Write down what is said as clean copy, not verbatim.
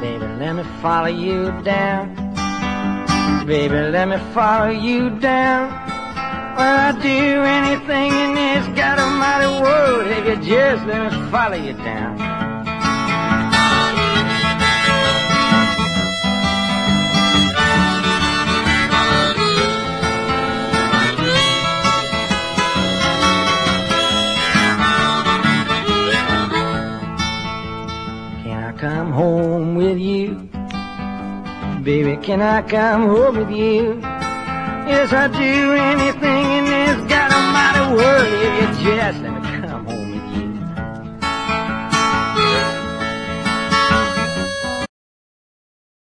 Baby, let me follow you down. Baby, let me follow you down. Well, I'd do anything in this God Almighty world if you just let me follow you down. Can I come home with you? Baby, can I come home with you? Yes, I'd do anything in this God Almighty world if you just let me